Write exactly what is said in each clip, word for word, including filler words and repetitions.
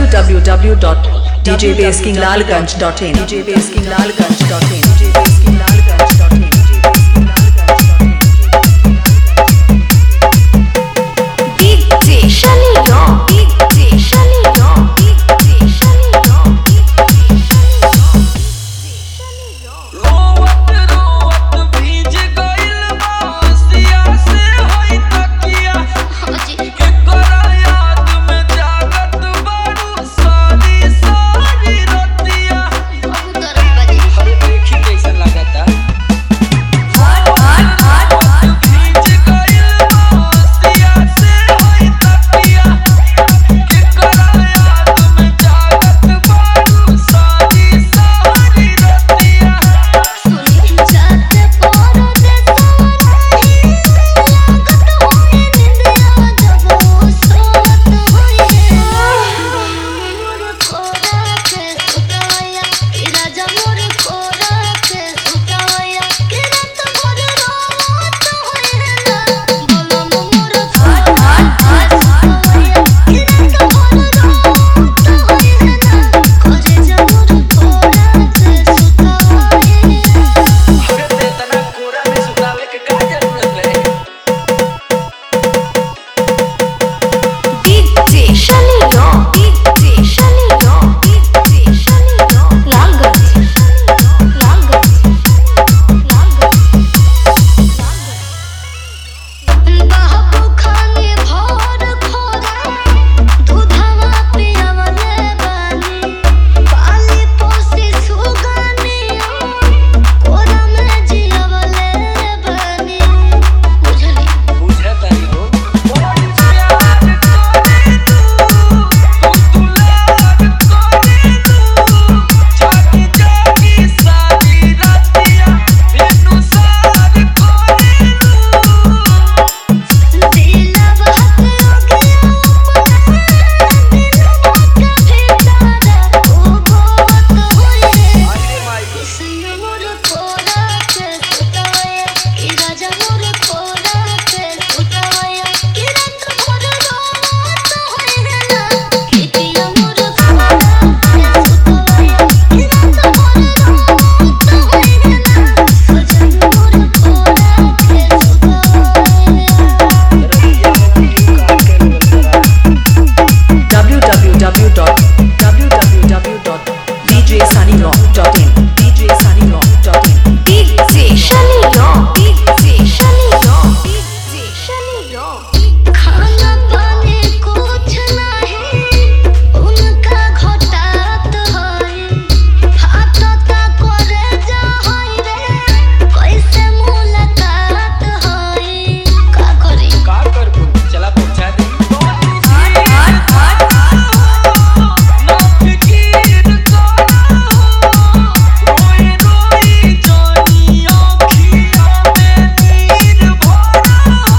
w w w dot d j base king lalganj dot in d j base king lalganj dot in d j base king lalganj dot in D J Shalino D J Shalino D J Shalino D J Shalino रोवत रोवत भीज गइल बासिया से होई तकिया के करा याद में जागत बारू सारी सारी रतिया हर देखी कैसा लगता हट हट हट भीज गइल बासिया से होई तकिया के करा याद में जागत बारू सारी सारी रतिया सुनी जाते पोरो दे सोनाही लागत होए निंदिया जब वो सोत होए मोर कोरा के सुताया कि राजा मोर कोरा के सुताया कि रात भर रोत होए ना बोलो मोर हट हट हट सुताया कि रात भर रोत होए ना खोजे जा मोर कोरा के सुताया अरे इतना कोरा में सुतावे के का जरूरत रहे D J Shalino D J Shalino D J Shalino Lalganj Lalganj बाबू खाने भोर खोरा दूधवा पियावले बानी पाली पोसी सुगानिया कोरा में जियावले बानी बुझली बुझा तारी हो बड़ी प्यार करे तू तू दुलार करे तू जागी जागी सारी रातिया बिनु सार करे तू दिलवा के गया अपना दिलवा का ठिकाना ओ बहुत होए अरे माई कृष्ण मोर कोरा के सुताया कि राजा मोर कोरा के सुताया कि रात भर रोत होए ना कि पिया मोर कोरा के सुताया कि रात भर रोत होए ना सजन मोर कोरा के सुताया रैया की का करे बंदरा w w w dot w w w dot d j sunnyrock dot in d j sunnyrock dot in D J Shalino D J Shalino D J Shalino खाना पानी कुछ नहीं उनका घटात है हाथता करे जा होई रे कैसे मुलाकात है का करी का करबू चला पहुंचा दे हट हट हट ना फिकीर करा रोई रोई जानी आँखियाँ में नीर भरा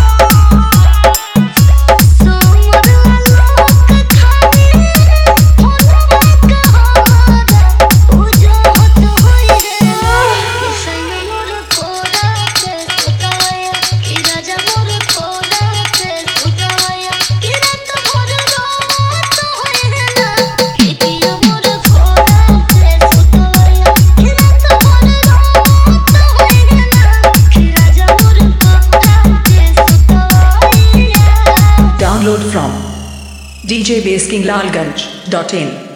सोमर आलोक खानी होलवा का हमारा उजात होई रे किसन मोर कोरा के सुताया कि राजा मोर कोरा के सुताया कि रात भर रोत होए ना कि पिया मोर कोरा के सुताया कि रात भर रोत होए ना कि राजा मोर कोरा के सुताया download from d j base king lalganj dot in